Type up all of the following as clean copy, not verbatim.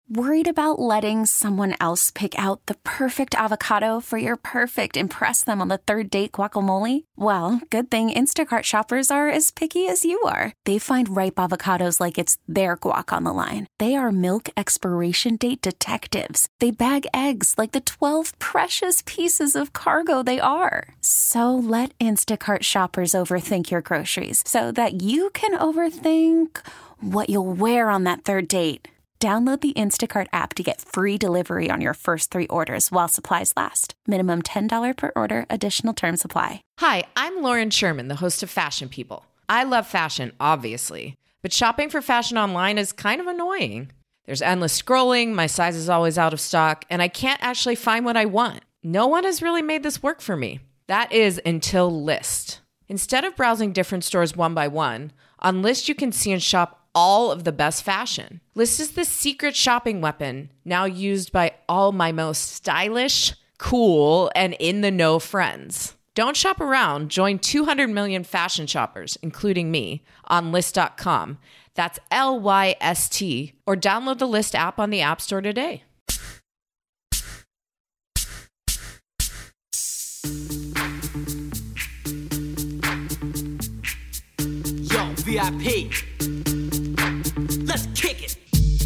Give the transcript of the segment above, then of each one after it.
Worried about letting someone else pick out the perfect avocado for your perfect impress them on the third date guacamole? Well, good thing Instacart shoppers are as picky as you are. They find ripe avocados like it's their guac on the line. They are milk expiration date detectives. They bag eggs like the 12 precious pieces of cargo they are. So let Instacart shoppers overthink your groceries so that you can overthink what you'll wear on that third date. Download the Instacart app to get free delivery on your first 3 orders while supplies last. Minimum $10 per order. Additional terms apply. Hi, I'm Lauren Sherman, the host of Fashion People. I love fashion, obviously, but shopping for fashion online is kind of annoying. There's endless scrolling, my size is always out of stock, and I can't actually find what I want. No one has really made this work for me. That is until Lyst. Instead of browsing different stores one by one, on Lyst you can see and shop all of the best fashion. Lyst is the secret shopping weapon now used by all my most stylish, cool, and in-the-know friends. Don't shop around. Join 200 million fashion shoppers, including me, on Lyst.com. That's Lyst, or download the Lyst app on the App Store today. Yo, VIP. Let's kick it.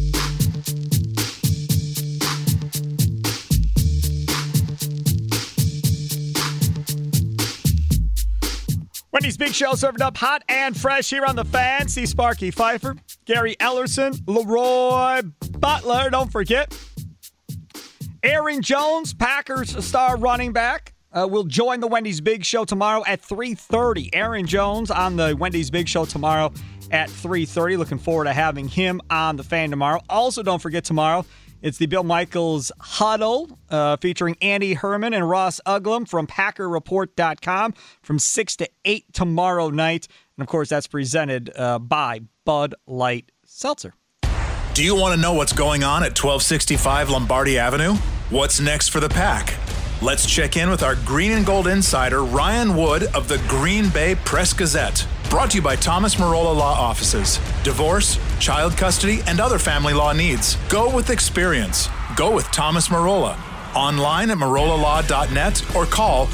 Wendy's Big Show served up hot and fresh here on The Fan. See Sparky Pfeiffer, Gary Ellerson, Leroy Butler. Don't forget, Aaron Jones, Packers star running back, will join the Wendy's Big Show tomorrow at 3:30. Aaron Jones on the Wendy's Big Show tomorrow at 3:30. Looking forward to having him on The Fan tomorrow. Also, don't forget tomorrow, it's the Bill Michaels Huddle featuring Andy Herman and Ross Uglum from PackerReport.com from 6 to 8 tomorrow night. And, of course, that's presented by Bud Light Seltzer. Do you want to know what's going on at 1265 Lombardi Avenue? What's next for the Pack? Let's check in with our Green and Gold insider, Ryan Wood of the Green Bay Press-Gazette. Brought to you by Thomas Marola Law Offices. Divorce, child custody, and other family law needs. Go with experience. Go with Thomas Marola. Online at marolalaw.net or call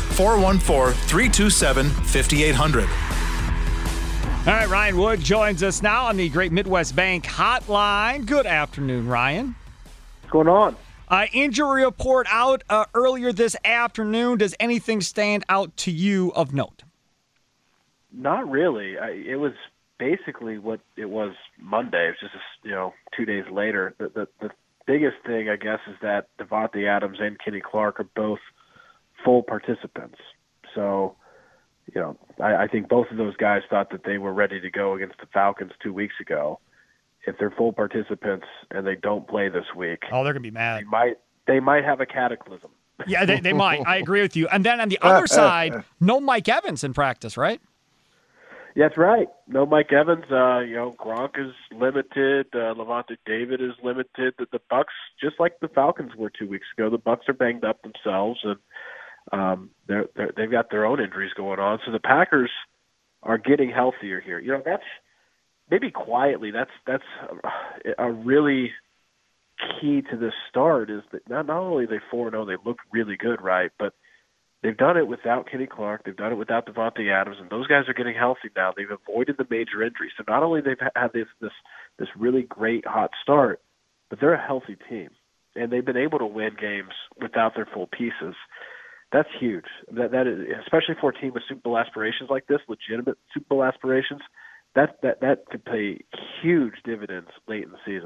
414-327-5800. All right, Ryan Wood joins us now on the Great Midwest Bank Hotline. Good afternoon, Ryan. What's going on? Injury report out earlier this afternoon. Does anything stand out to you of note? Not really. It was basically what it was Monday. It was just 2 days later. The biggest thing, I guess, is that Davante Adams and Kenny Clark are both full participants. So, I think both of those guys thought that they were ready to go against the Falcons 2 weeks ago. If they're full participants and they don't play this week, they're going to be mad. They might have a cataclysm. Yeah, they might. I agree with you. And then on the other side, no Mike Evans in practice, right? Yeah, that's right. No Mike Evans. Gronk is limited. Levante David is limited. The Bucs, just like the Falcons were 2 weeks ago, the Bucs are banged up themselves, and they've got their own injuries going on. So the Packers are getting healthier here. That's maybe quietly. That's a really key to this start is that not only are they 4-0, they look really good, right? But they've done it without Kenny Clark. They've done it without Davante Adams, and those guys are getting healthy now. They've avoided the major injuries. So not only they've had this really great hot start, but they're a healthy team, and they've been able to win games without their full pieces. That's huge. That is, especially for a team with Super Bowl aspirations like this, legitimate Super Bowl aspirations. That could pay huge dividends late in the season.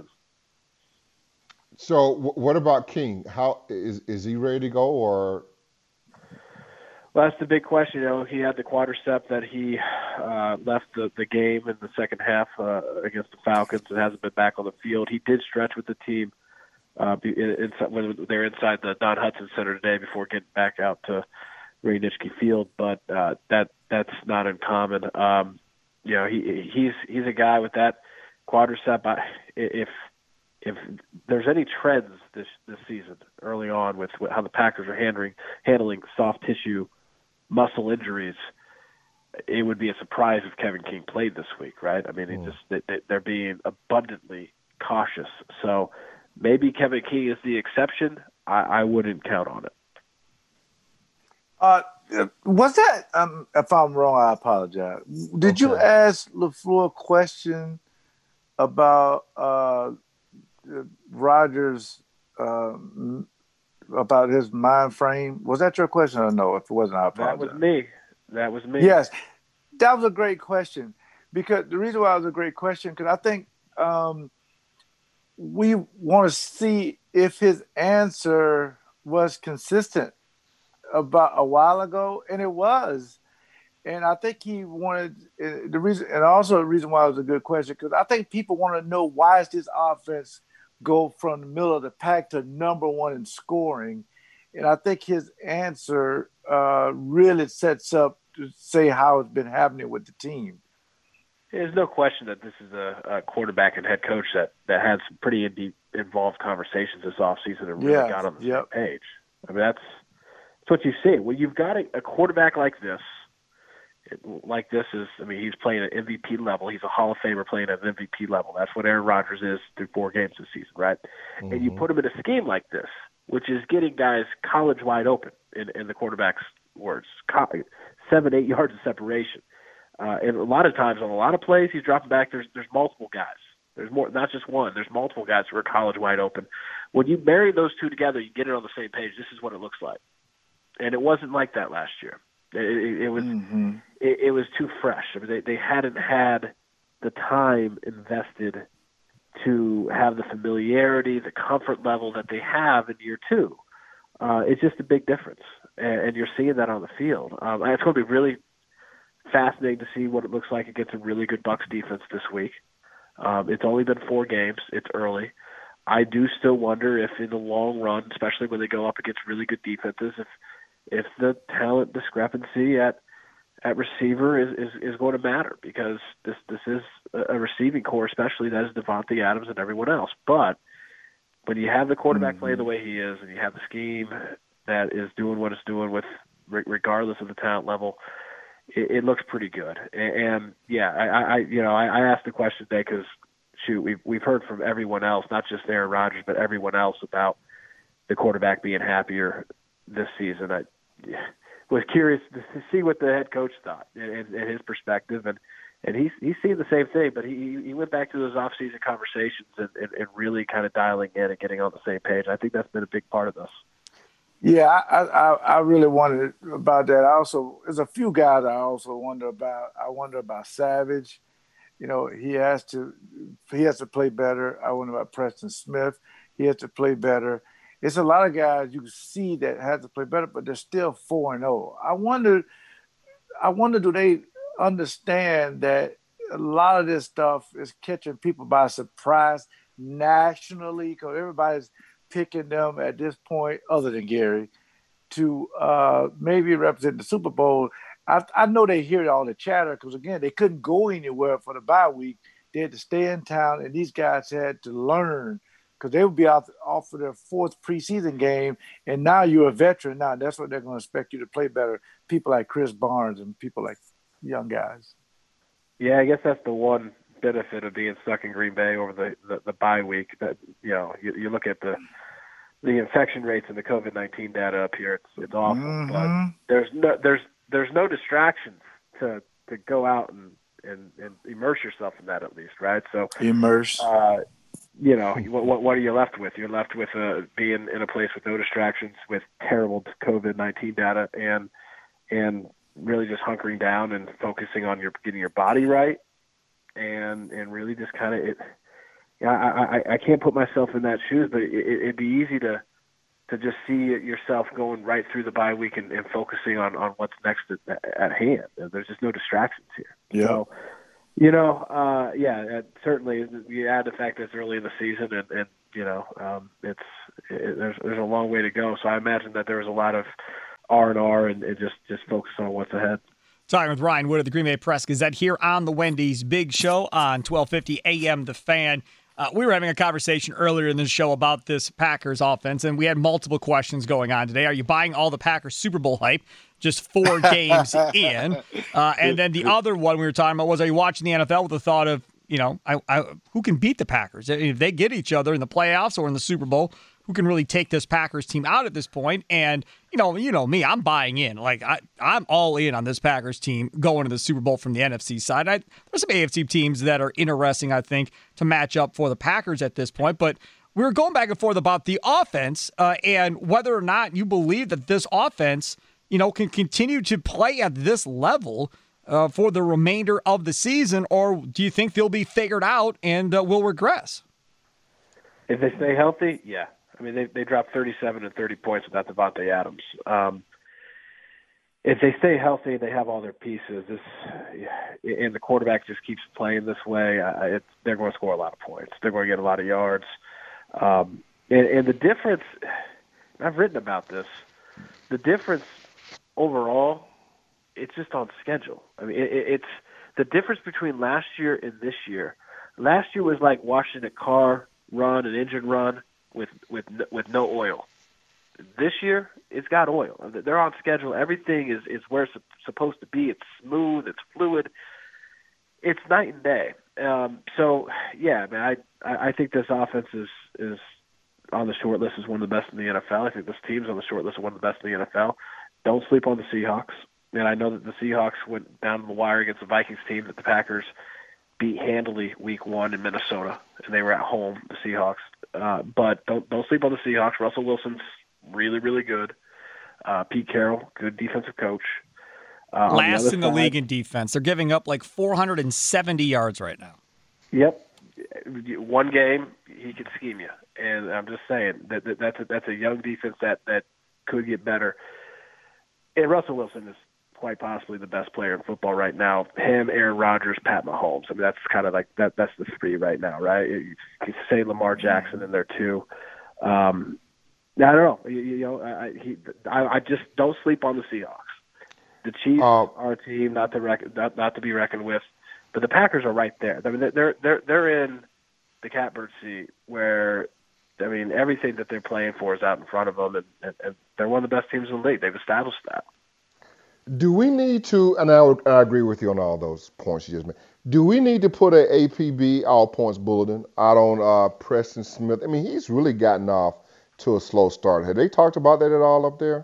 So what about King? How is he ready to go, or? Well, that's the big question. He had the quadricep that he left the game in the second half against the Falcons and hasn't been back on the field. He did stretch with the team when they were inside the Don Hudson Center today before getting back out to Ray Nitschke Field, but that's not uncommon. He's a guy with that quadricep. If there's any trends this season early on with how the Packers are handling soft tissue muscle injuries, it would be a surprise if Kevin King played this week, right? I mean, they're being abundantly cautious. So Maybe Kevin King is the exception. I wouldn't count on it. Was that, if I'm wrong, I apologize. Did you ask LaFleur a question about Rodgers, about his mind frame? Was that your question or no? If it wasn't, I apologize. That was me. Yes. That was a great question. Because the reason why it was a great question, because I think we want to see if his answer was consistent about a while ago, and it was. And I think he wanted the reason, and also the reason why it was a good question, because I think people want to know, why is this offense go from the middle of the pack to number one in scoring? And I think his answer really sets up to say how it's been happening with the team. There's no question that this is a quarterback and head coach that had some pretty involved conversations this offseason and really got on the same page. I mean, that's what you see. When you've got a quarterback like this is, I mean, he's playing at MVP level. He's a Hall of Famer playing at an MVP level. That's what Aaron Rodgers is through 4 games this season, right? Mm-hmm. And you put him in a scheme like this, which is getting guys college wide open, in the quarterback's words, 7-8 yards of separation. And a lot of times on a lot of plays, he's dropping back. There's multiple guys. There's more, not just one. There's multiple guys who are college wide open. When you marry those two together, you get it on the same page. This is what it looks like. And it wasn't like that last year. It was it was too fresh. I mean, they hadn't had the time invested to have the familiarity, the comfort level that they have in year 2. It's just a big difference, and you're seeing that on the field. It's going to be really fascinating to see what it looks like against a really good Bucs defense this week. It's only been 4 games. It's early. I do still wonder if in the long run, especially when they go up against really good defenses, if the talent discrepancy at receiver is going to matter, because this is a receiving core, especially that is Devontae Adams and everyone else. But when you have the quarterback playing the way he is, and you have the scheme that is doing what it's doing with regardless of the talent level, it looks pretty good. And I asked the question today because we've heard from everyone else, not just Aaron Rodgers, but everyone else about the quarterback being happier this season. I was curious to see what the head coach thought and his perspective, and he's seeing the same thing. But he went back to those off-season conversations and really kind of dialing in and getting on the same page. I think that's been a big part of this. Yeah, I really wondered about that. There's a few guys I also wonder about. I wonder about Savage. You know, he has to play better. I wonder about Preston Smith. He has to play better. It's a lot of guys you see that have to play better, but they're still 4-0. I wonder, do they understand that a lot of this stuff is catching people by surprise nationally, because everybody's picking them at this point, other than Gary, to maybe represent the Super Bowl. I know they hear all the chatter because, again, they couldn't go anywhere for the bye week. They had to stay in town, and these guys had to learn, because they would be off for their 4th preseason game, and now you're a veteran. Now that's what they're going to expect you to play better. People like Chris Barnes and people like young guys. Yeah, I guess that's the one benefit of being stuck in Green Bay over the bye week. That, you know, you look at the infection rates and the COVID-19 data up here. It's awful, but there's no distractions to go out and immerse yourself in that, at least, right? So immerse. You know, what are you left with? You're left with being in a place with no distractions, with terrible COVID-19 data, and really just hunkering down and focusing on getting your body right, and really just kind of it. Yeah, I can't put myself in that shoes, but it'd be easy to just see yourself going right through the bye week and focusing on what's next at hand. There's just no distractions here. Yeah. So, you know, certainly you add the fact that it's early in the season, and you know, there's a long way to go. So I imagine that there was a lot of R&R and just focus on what's ahead. Talking with Ryan Wood of the Green Bay Press-Gazette here on the Wendy's Big Show on 1250 AM The Fan. We were having a conversation earlier in the show about this Packers offense, and we had multiple questions going on today. Are you buying all the Packers Super Bowl hype just 4 games in? And then the other one we were talking about was, are you watching the NFL with the thought of, who can beat the Packers? If they get each other in the playoffs or in the Super Bowl, who can really take this Packers team out at this point? And, you know me, I'm buying in. Like, I'm all in on this Packers team going to the Super Bowl from the NFC side. There's some AFC teams that are interesting, I think, to match up for the Packers at this point. But we were going back and forth about the offense and whether or not you believe that this offense, can continue to play at this level for the remainder of the season, or do you think they'll be figured out and will regress? If they stay healthy, yeah. I mean, they dropped 37 and 30 points without Devontae Adams. If they stay healthy, they have all their pieces. And the quarterback just keeps playing this way. They're going to score a lot of points. They're going to get a lot of yards. And the difference, I've written about this, the difference overall, it's just on schedule. I mean, it's the difference between last year and this year. Last year was like watching a car run, an engine run, with no oil. This year, it's got oil. They're on schedule. Everything is where it's supposed to be. It's smooth. It's fluid. It's night and day. So, yeah, man, I think this offense is on the short list as one of the best in the NFL. I think this team's on the short list as one of the best in the NFL. Don't sleep on the Seahawks. And I know that the Seahawks went down to the wire against the Vikings team that the Packers beat handily week 1 in Minnesota, and they were at home, the Seahawks. But don't sleep on the Seahawks. Russell Wilson's really, really good. Pete Carroll, good defensive coach. Last in the league in defense. They're giving up like 470 yards right now. Yep. One game, he could scheme you. And I'm just saying that's a young defense that could get better. And Russell Wilson is quite possibly the best player in football right now. Him, Aaron Rodgers, Pat Mahomes. I mean, that's kind of like that's the three right now, right? You can say Lamar Jackson in there too. I don't know. I just don't sleep on the Seahawks. The Chiefs are a team not to be reckoned with, but the Packers are right there. I mean, they're in the catbird seat where, I mean, everything that they're playing for is out in front of them, and they're one of the best teams in the league. They've established that. Do we need to, and I agree with you on all those points you just made, do we need to put an APB all-points bulletin out on Preston Smith? I mean, he's really gotten off to a slow start. Have they talked about that at all up there?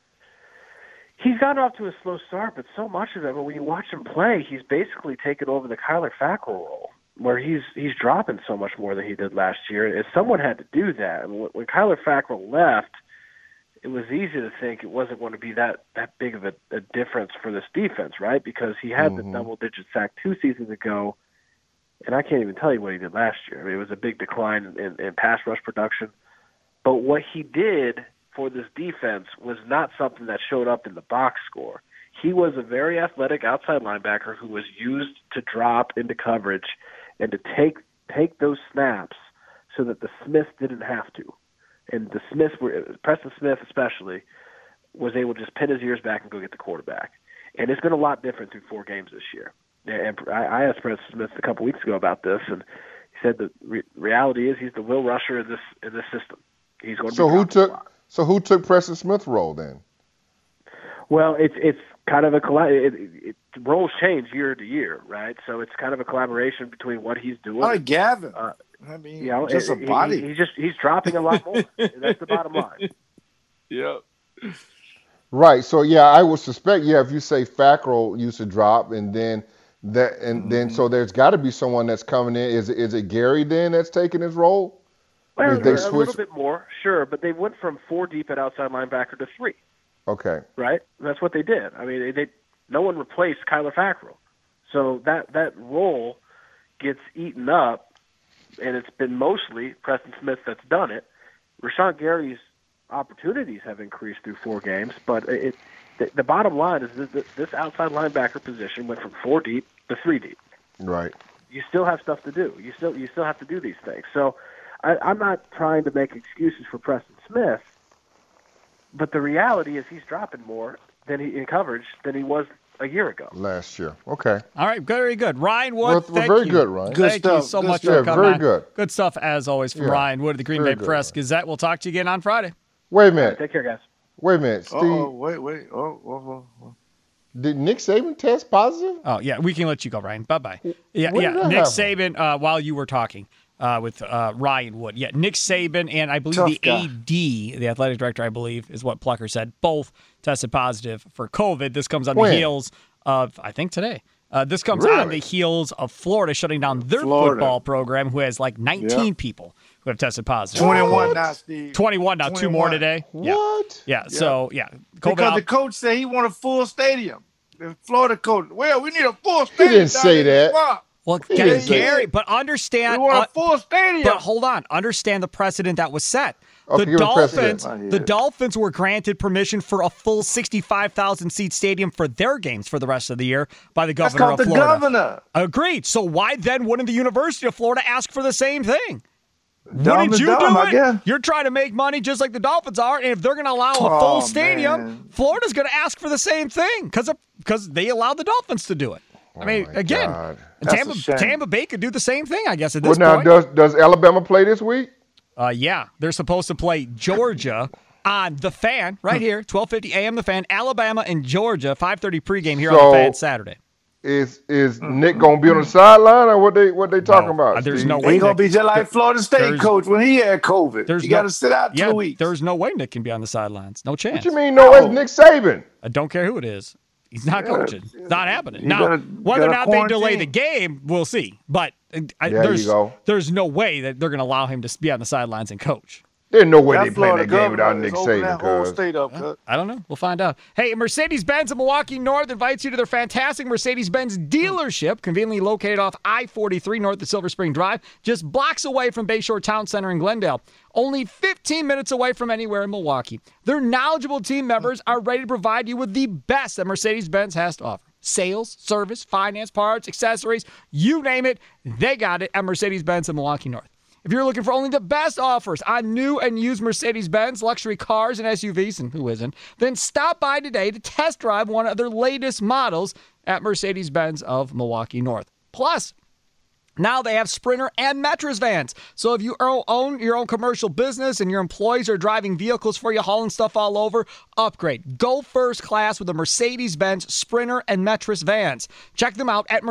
He's gotten off to a slow start, but so much of it, when you watch him play, he's basically taken over the Kyler Fackrell role, where he's dropping so much more than he did last year. And someone had to do that. And when Kyler Fackrell left, it was easy to think it wasn't going to be that big of a difference for this defense, right? Because he had the double-digit sack 2 seasons ago, and I can't even tell you what he did last year. I mean, it was a big decline in pass rush production. But what he did for this defense was not something that showed up in the box score. He was a very athletic outside linebacker who was used to drop into coverage and to take those snaps so that the Smiths didn't have to. And the Smiths Preston Smith especially, was able to just pin his ears back and go get the quarterback. And it's been a lot different through 4 games this year. And I asked Preston Smith a couple weeks ago about this, and he said the reality is he's the Will Rusher in this system. He's going to who took Preston Smith's role then? Well, it's kind of a roles change year to year, right? So it's kind of a collaboration between what he's doing. Like Gavin. I mean, just a body. He's dropping a lot more. That's the bottom line. Yeah. Right. So yeah, I would suspect if you say Fackrell used to drop, and then then so there's got to be someone that's coming in. Is it Gary then that's taking his role? Well, a little bit more, sure, but they went from 4 deep at outside linebacker to 3. Okay. Right? That's what they did. I mean, no one replaced Kyler Fackrell. So that role gets eaten up, and it's been mostly Preston Smith that's done it. Rashawn Gary's opportunities have increased through 4 games, but the bottom line is this outside linebacker position went from 4 deep to 3 deep. Right. You still have stuff to do. You still have to do these things. So I'm not trying to make excuses for Preston Smith, but the reality is he's dropping more in coverage than he was a year ago. Last year. Okay. All right. Very good. Ryan Wood, thank you. Very good, Ryan. Thank you so much for coming very on. Good. Good stuff, as always, from Ryan Wood of the Green Bay Press Gazette. We'll talk to you again on Friday. Wait a minute. Take care, guys. Wait a minute, Steve. Wait. Did Nick Saban test positive? Oh, yeah, we can let you go, Ryan. Bye-bye. Yeah, When did that Nick happen? Saban, while you were talking with Ryan Wood. Yeah, Nick Saban and I believe Tough the guy. AD, the athletic director, I believe, is what Plucker said, both tested positive for COVID. This comes on the When? heels of, I think today. This comes Really? on the heels of Florida shutting down their Florida. football program, who has like 19 people who have tested positive. 21 now, Steve. 21 now, 2 more 21. today. What? Yeah. So, yeah. COVID Because out. the coach said he want a full stadium. The Florida coach, well, we need a full stadium. didn't down say in the that. swamp. Well, He didn't say Gary, that. but understand. We want a full stadium. But hold on, understand the precedent that was set. Okay, The give him precedent. Dolphins, the Dolphins were granted permission for a full 65,000 seat stadium for their games for the rest of the year by the That's governor called of the Florida. governor. Agreed. So why then wouldn't the University of Florida ask for the same thing? Dumb Wouldn't is you dumb, do I it? guess. You're trying to make money just like the Dolphins are, and if they're going to allow a full Oh, stadium, man. Florida's going to ask for the same thing because they allowed the Dolphins to do it. I mean, my again, God. That's a shame. Tampa Bay could do the same thing, I guess, at Well, this now, point. does Alabama play this week? Yeah, they're supposed to play Georgia on The Fan right here, 12:50 a.m. The Fan, Alabama and Georgia, 5:30 pregame here on So- The Fan Saturday. Is Nick gonna be on the sideline or what they talking about? there's Steve? no way. He gonna be just like Florida State there's- coach when he had COVID. There's You got to sit out 2 Yeah, weeks. there's no way Nick can be on the sidelines. No chance. What you mean? No, it's Nick Saban. I don't care who it is. He's not coaching. It's not happening. You Now, gotta- whether or gotta not they delay quarantine. the game, we'll see. But There you go. there's no way that they're going to allow him to be on the sidelines and coach. There's no way That they playing Florida that game without governor Nick is opening Saban. that whole Cuz. state up. Cuz. I don't know. We'll find out. Hey, Mercedes-Benz of Milwaukee North invites you to their fantastic Mercedes-Benz dealership, conveniently located off I-43 north of Silver Spring Drive, just blocks away from Bayshore Town Center in Glendale. Only 15 minutes away from anywhere in Milwaukee. Their knowledgeable team members are ready to provide you with the best that Mercedes-Benz has to offer. Sales, service, finance, parts, accessories, you name it, they got it at Mercedes-Benz of Milwaukee North. If you're looking for only the best offers on new and used Mercedes-Benz, luxury cars, and SUVs, and who isn't, then stop by today to test drive one of their latest models at Mercedes-Benz of Milwaukee North. Plus, now they have Sprinter and Metris vans. So if you own your own commercial business and your employees are driving vehicles for you, hauling stuff all over, upgrade. Go first class with the Mercedes-Benz Sprinter and Metris vans. Check them out at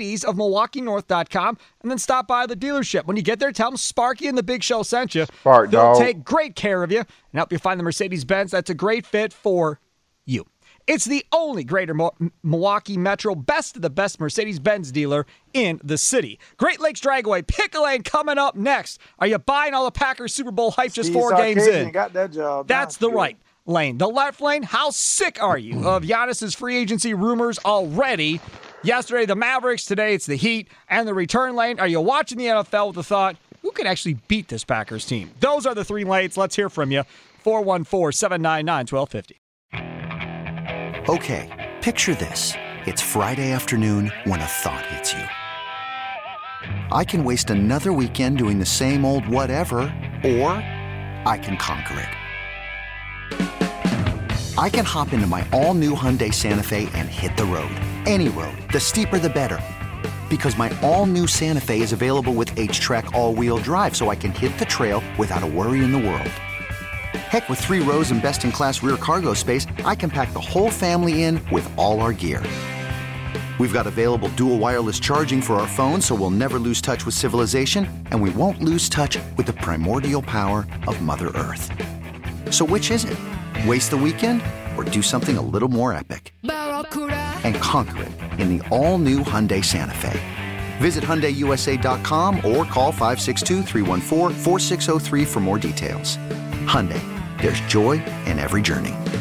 mercedesofmilwaukeenorth.com and then stop by the dealership. When you get there, tell them Sparky and the Big Show sent you. Spark, They'll dog. take great care of you and help you find the Mercedes-Benz that's a great fit for you. It's the only Greater Milwaukee Metro best of the best Mercedes-Benz dealer in the city. Great Lakes Dragway, Pick a Lane coming up next. Are you buying all the Packers Super Bowl hype just Steve 4 games Sarkisian in? got that job. That's now. the right lane. The left lane, how sick are you of Giannis's free agency rumors already? Yesterday, the Mavericks. Today, it's the Heat. And the return lane, are you watching the NFL with the thought, who can actually beat this Packers team? Those are the 3 lanes. Let's hear from you. 414-799-1250. Okay, picture this. It's Friday afternoon when a thought hits you. I can waste another weekend doing the same old whatever, or I can conquer it. I can hop into my all-new Hyundai Santa Fe and hit the road. Any road. The steeper, the better. Because my all-new Santa Fe is available with H-Track all-wheel drive, so I can hit the trail without a worry in the world. Heck, with 3 rows and best-in-class rear cargo space, I can pack the whole family in with all our gear. We've got available dual wireless charging for our phones, so we'll never lose touch with civilization, and we won't lose touch with the primordial power of Mother Earth. So which is it? Waste the weekend or do something a little more epic? And conquer it in the all-new Hyundai Santa Fe. Visit HyundaiUSA.com or call 562-314-4603 for more details. Hyundai, there's joy in every journey.